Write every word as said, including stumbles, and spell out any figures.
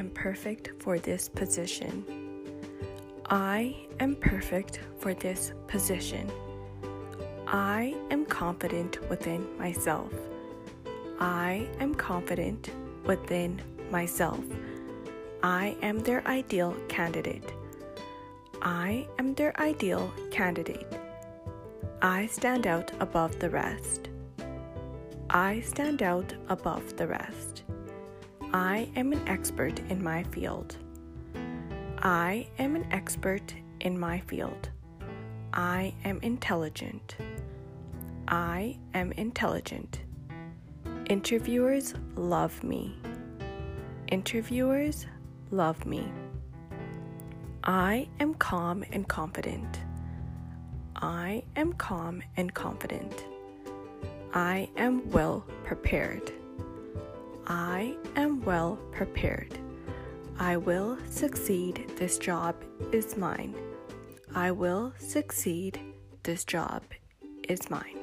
am perfect for this position. I am perfect for this position. I am confident within myself. I am confident within myself. I am their ideal candidate. I am their ideal candidate. I stand out above the rest. I stand out above the rest. I am an expert in my field. I am an expert in my field. I am intelligent. I am intelligent. Interviewers love me. Interviewers love me. I am calm and confident. I am calm and confident. I am well prepared. I am well prepared. I will succeed. This job is mine. I will succeed. This job is mine.